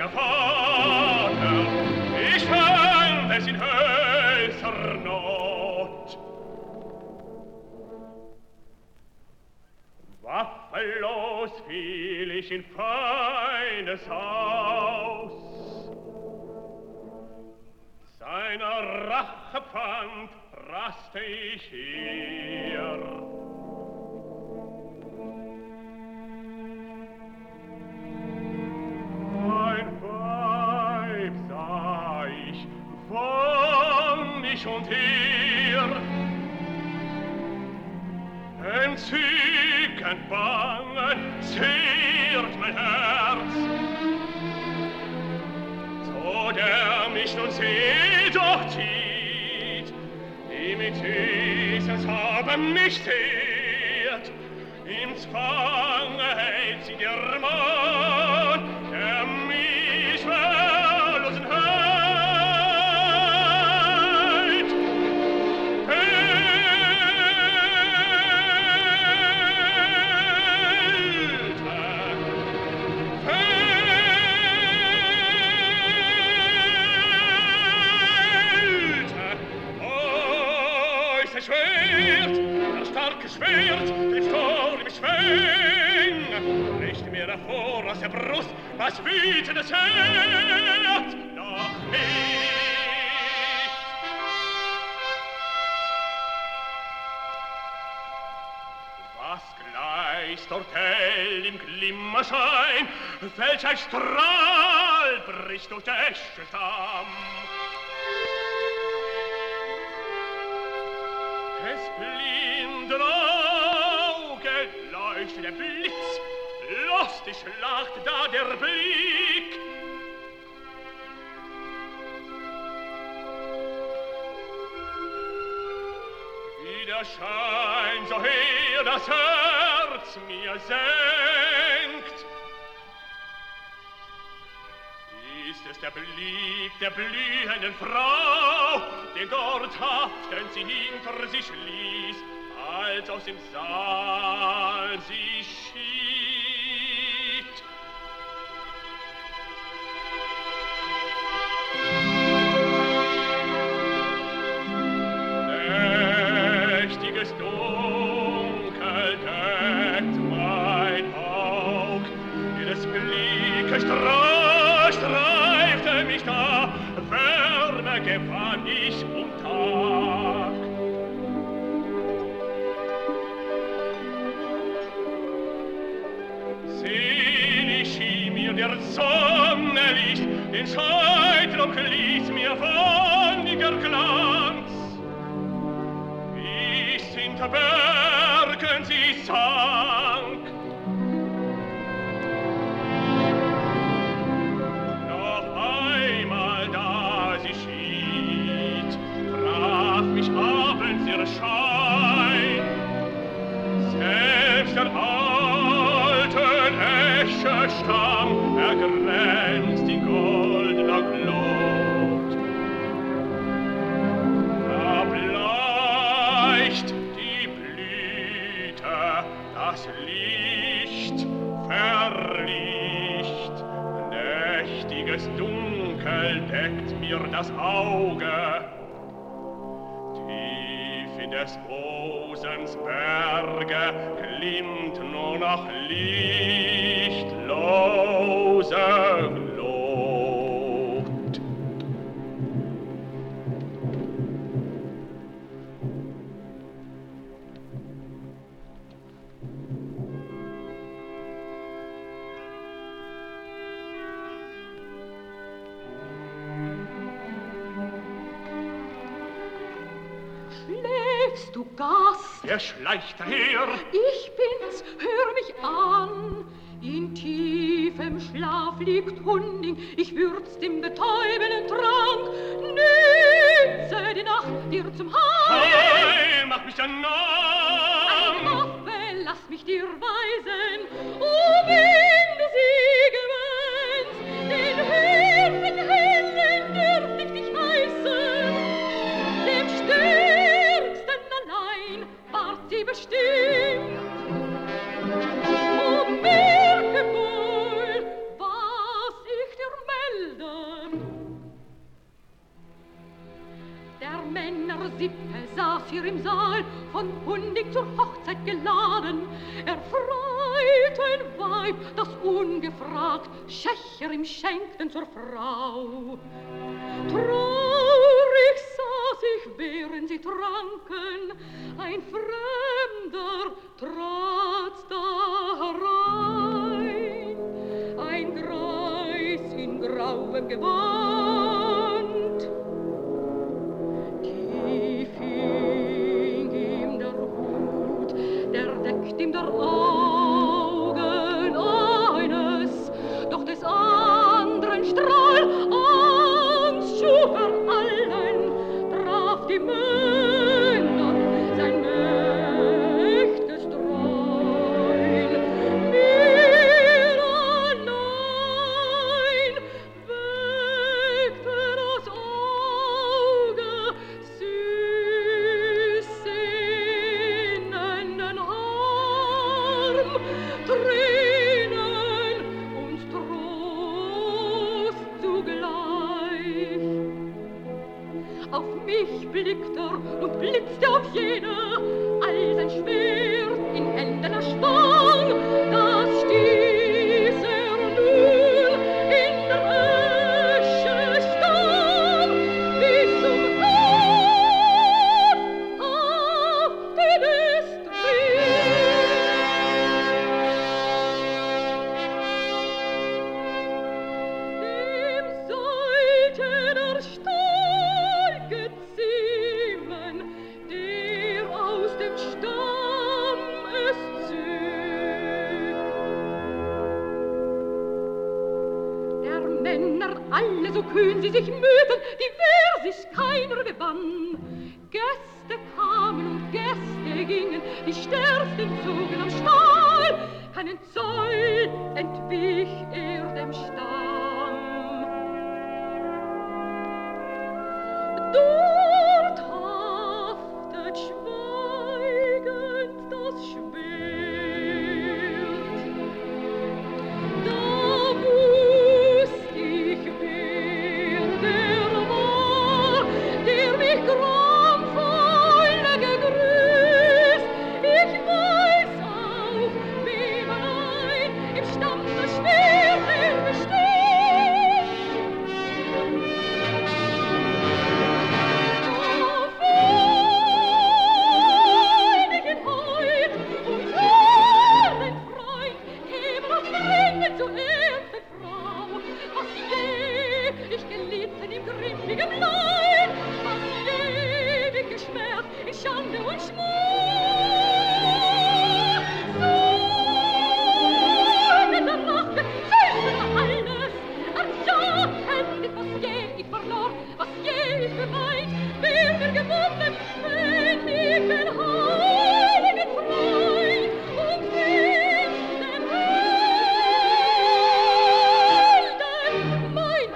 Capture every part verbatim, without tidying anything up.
der Vater, ich fand es in höchster Not. Waffenlos fiel ich in feines Haus. Seiner Rache Pfand raste ich hier. Ein Weib sah ich von mich und her, entzückend bange zehrt mein Herz. So der mich nun sieht, doch zieht, die mit dieses haben mich sehrt, im Zwange hält sie der Mann, der mich verlosen hält. Schwert, das starke Schwert, trifft vor im Schweng, richte mir hervor aus der Brust, was wütendes Herz, noch nicht. Was gleichst dort hell im Glimmerschein, welch ein Strahl bricht durch der Eschenstamm. Es blinden Auge leuchtet der Blitz, lustig lacht da der Blick. Wie der Schein so her das Herz mir senkt, ist es der Blick der blühenden Frau, den dort haften sie hinter sich ließ, als aus dem Saal sie schied. Nächtiges Dunkel deckt mein Aug, jedes Blicke Strahl streifte mich da, Wärme gewann ich um Tag. Selig schien mir der Sonnenlicht, den Scheidlock ließ mir wonniger Glanz. Wie hinter Bergen sie sank, mich abends ihr Schein, selbst der alten Eschenstamm ergrenzt in goldener Glut. Da bleicht die Blüte, das Licht verlicht, nächtiges Dunkel deckt mir das Auge, des Bosens Berge glimmt nur noch lichtlose Glut. Du Gast, wer schleicht daher? Ich bin's, hör mich an. In tiefem Schlaf liegt Hunding, ich würzt im betäubenden Trank. Nütze die Nacht dir zum Heil. Heil, mach mich dann nah. Eine Waffe, lass mich dir weisen. Oh, wenn du sie gewöhnst, den Herzen hellen dürft ich dich heißen. Dem Stärksten allein ward sie bestimmt. Oh, merke wohl, was ich dir Schächer im Saal, von Hundig zur Hochzeit geladen. Erfreut ein Weib, das ungefragt Schächer ihm schenkten zur Frau. Traurig saß ich, während sie tranken, ein Fremder trat da herein, ein Greis in grauem Gewand. Tief hing ihm der Hut, der deckt ihm der Augen eines, doch des anderen Strahl Angst schuf er allen, traf die Männer sein mächtiges Dreun. Mir allein weckte das Auge süß sinnenden Arm, Tränen und Trost zugleich. Auf mich blickt er und blitzte auf jene, all sein Schwert in Händen erschwang, das stieß er nun in der Asche starr, bis zum Haften ist dem sollte der Stahl geziemen, der aus dem Stamm es züg. Der Männer alle so kühn sie sich mühten, die Wehr sich keiner gewann. Gäste kamen und Gäste gingen, die Stärksten zogen am Stahl, keinen Zoll entwich er dem Stamm. Dort haftet schweigend das Schwert. Da wusst ich, wer der war, der mich gramvoll gegrüßt. Ich weiß auch, wem allein im Stamm das Schwert er besteht. Zu Erde, Frau, was je ich gelitten im grimmigem Leid, was ewig geschmerzt in Schande und Schmach. Sorgen der Rache, Sünden alles, als ja hätte was je ich verlor, was je ich beweint, wär mir gewonnen, wenn ich den Heiligen Freund und den mein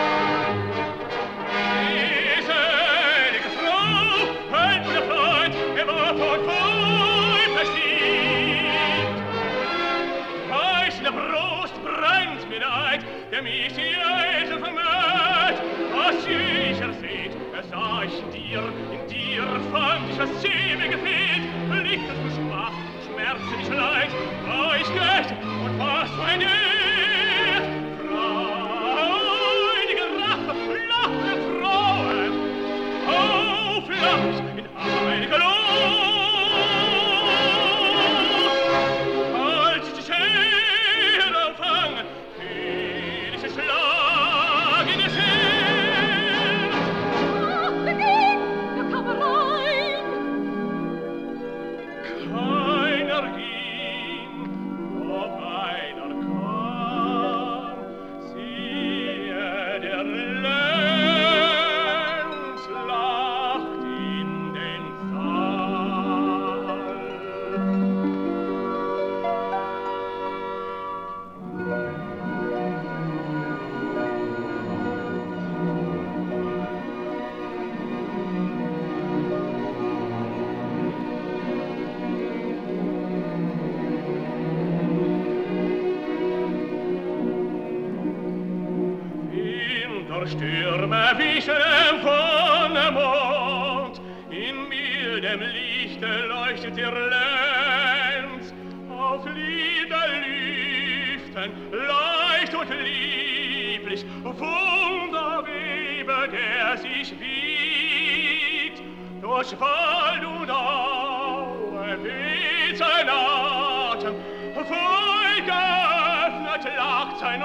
Selige Frau, ein guter Freund, er war von Feuer verstiebt. Weiß in der Brust brennt mir Neid, der mich die Eisen vermäht. Was ich ersehnt, es sah ich in dir, in dir fand ich, was sie mir gefehlt. Licht, das du schwach, Schmerzen nicht leid, war ich gerecht und was für ein Ehr. Freudige Rache, lachte Frauen, auflacht in heiliger Lust. Als ich die Schere empfang, fiel ich ein Schlag in das Herz. Ach, beginn, da kam er rein. Keiner ging, doch einer kam. Siehe, der Lenz lacht in den Saal. Stürme wichen von dem Mond, in milde dem Lichte leuchtet ihr Lenz, auf Liederlüften, leicht und lieblich, Wunderwebe, der sich wiegt, durch Wald und Aue weht sein Atem, voll geöffnet lacht sein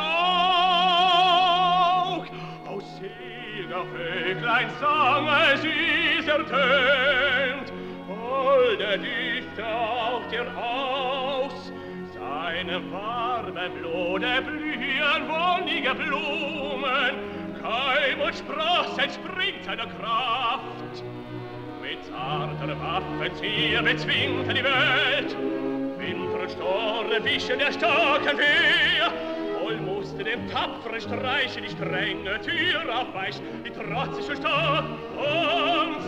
Aug, aus seliger Vöglein Sange süß ertönt, holde Düfte haucht ihr aus, seine warme Blode blühen wonnige Blumen, Keim und Spross entspringt seiner Kraft. Mit zarter Waffenzieher bezwingt er die Welt, Winter und Sturm wischen der starken Wehr, wohl musste dem tapferen Streiche die strenge Tür aufweichen, die trotzige Stadt uns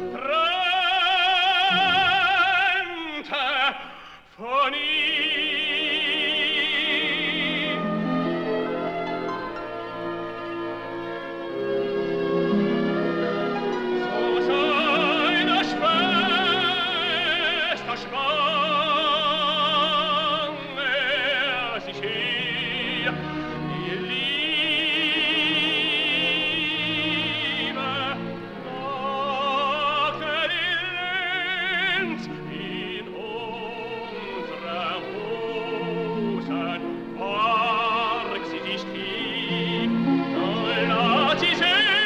trennte von ihm. So seiner Schwester schwang er sich her, die Liebe lockte die Lenz in unsere Hosen, barg sie sich tief, nun lat sie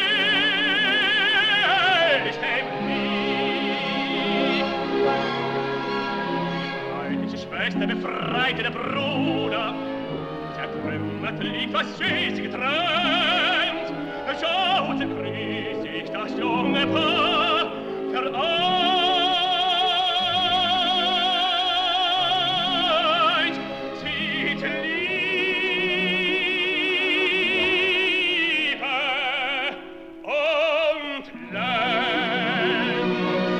selig dem Lieb. Die freundliche Schwester befreite der Bruder, zertrümmert liegt, was süß sie getrennt. Schaute grüßig das junge Paar vereint, sieht Liebe und Lenz.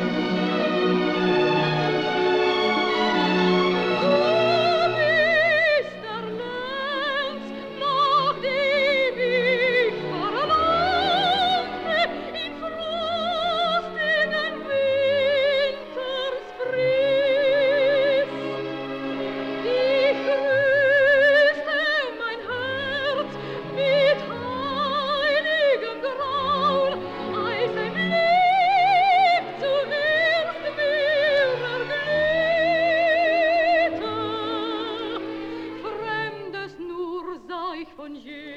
Mister Lenz, nachdem ich verlangte, in frostigen Wintersfries. Ich grüßte mein Herz mit heiligem Graul, als ein Blick zuerst mir erglühte. Fremdes nur sah ich von je,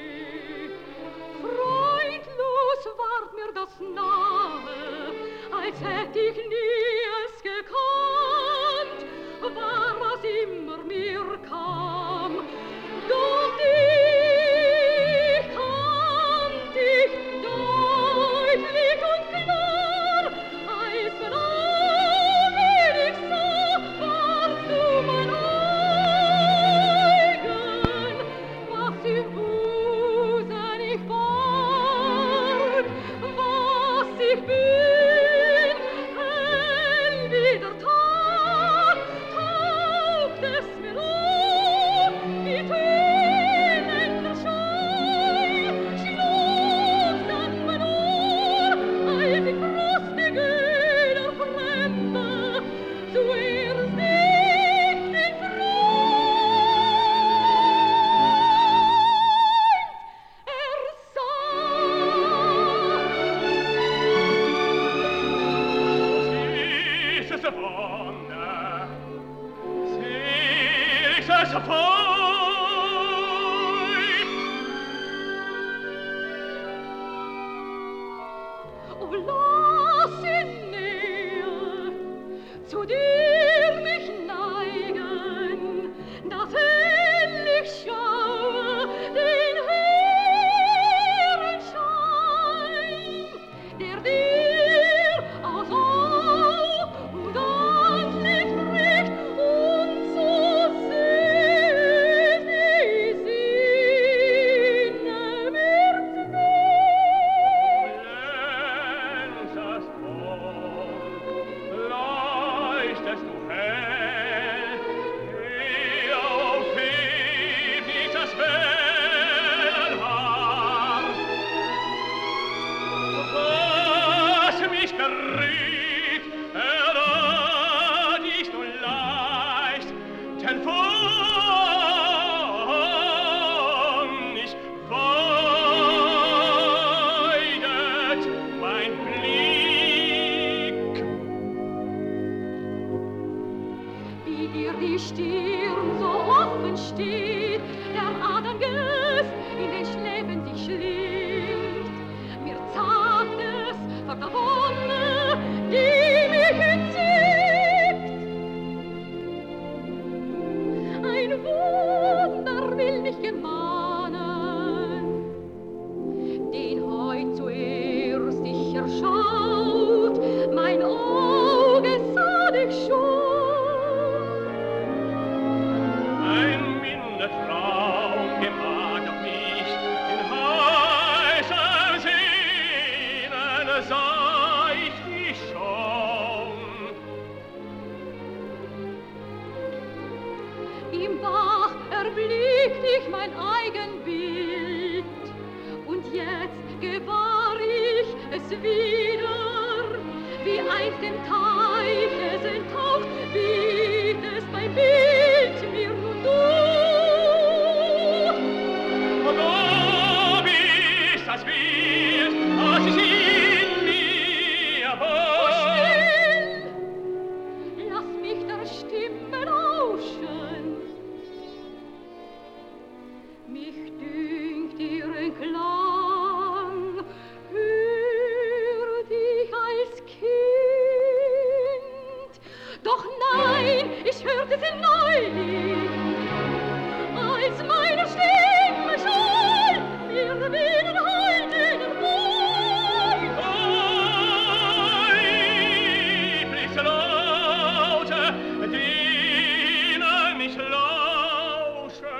freundlos ward mir das nahe, als hätt ich nie es gekannt, war was immer mir kam. Doch dich kannt ich deutlich und klar, als von Augen ich sah, warst du mein eigen, was im Busen ich barg, was ich bin, hell wie der Tag, taucht es mir auf, wie tönender Schein, schlug dann mein Ohr, als ich frostige der Fremde zuerst nicht den Freund ersah. Süßeste Wonne, seligstes Freud. Oh, lass in Nähe zu dir mich neigen, dass hell ich schaue den hehren Schein, der dir aus Aug und Antlitz bricht und so selig mir die Stirn so offen steht, der Adamgeist in den Schläfen sich schlingt. Mir sagt es von der Wonne, die mich entzieht. Ein Wunder will mich gemahnen, den heut zuerst ich erschaut, mein Auge sah dich schon. Ein minder Traum gemahnt auf mich, in heißem Sehnen sah ich dich schon. Im Bach erblickt ich mein eigen Bild, und jetzt gewahr ich es wieder, wie einst im Teich es enttaucht, wie es mein Bild mir nun tut. Und ob ist das Bild, das ich in mir Oh, war? still! Lass mich der Stimme lauschen. Mich dünkt ihren Klang, hört ich als Kind. Doch nein, ich hörte sie neulich, als meine Stimme schall, mir wieder heim in den Mund. Liebliche Laute, denen ich lausche.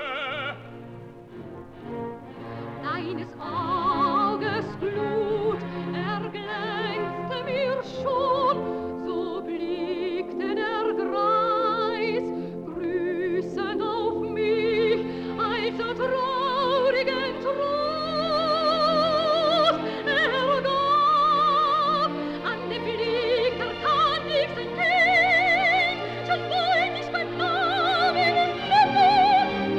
Deines Auges Glut erglänzte mir schon, so blickte der Greis grüßend auf mich, als er traurigen Trost ergab. An dem Blick erkannt ich sein Kind, schon wollt ich beim Namen es nennen.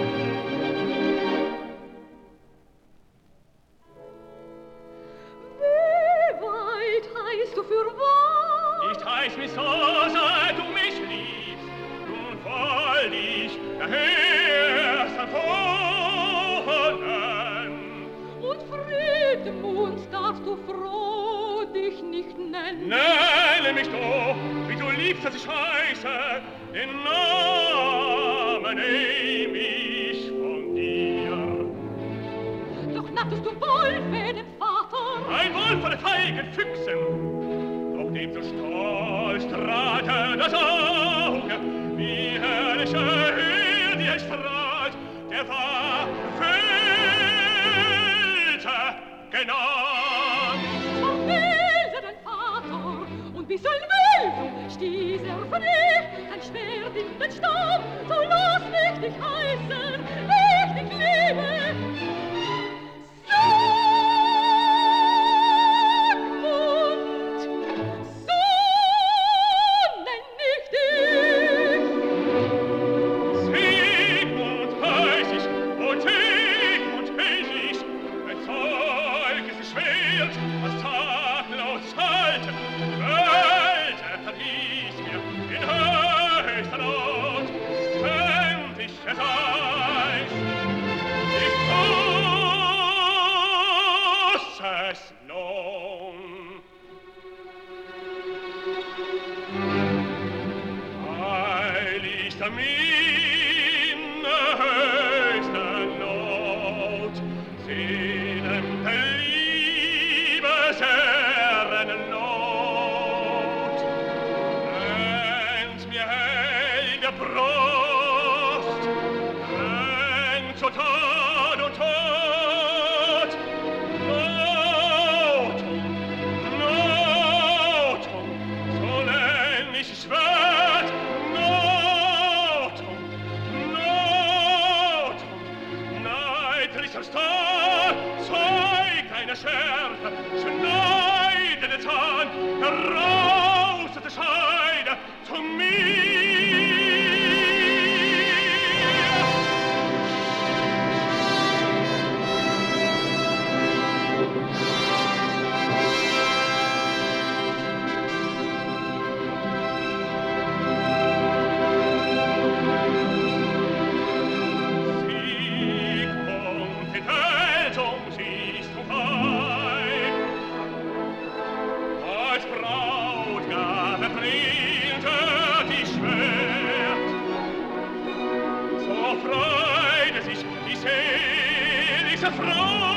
Wie weit heißt du für wahr? Nicht heiß mich so, seit du mich liebst, nun voll dich erhörst empfohlen. Und Friedmund darfst du froh dich nicht nennen. Nenne mich doch, wie du liebst, dass ich heiße, den Namen nehm ich von dir. Doch nattest du wohl für den Vater. Ein Wolf von den feigen Füchsen, auf dem so stolz strahlte das Auge, wie herrliche Höhe, die er strahlt, der war Verfüllte genannt. Verwählte dein Vater, und wie soll Welt stieß er frech ein Schwert in den Staub, so lass mich dich heißen, ich dich liebe. Sigmund, so nenn ich dich. Sigmund heiß ich, und Sigmund heiß ich, ein solches Schwert, was taglos halten, Welt verließ mir in höchster Not, fänd ich es heiß. Ich muss es nun. Eiligst am in höchster Not, sehnen der Liebesherren Not, brennt mir hell der Brust, brennt so Tod und Tod, Notum, Notum, so nenn ich es Wert, Notum, Notum, neidlicher Star, zeigt eine Schärfe, schneide den Zahn, heraus aus der Scheide zu mir. freute sich die seligste Frau.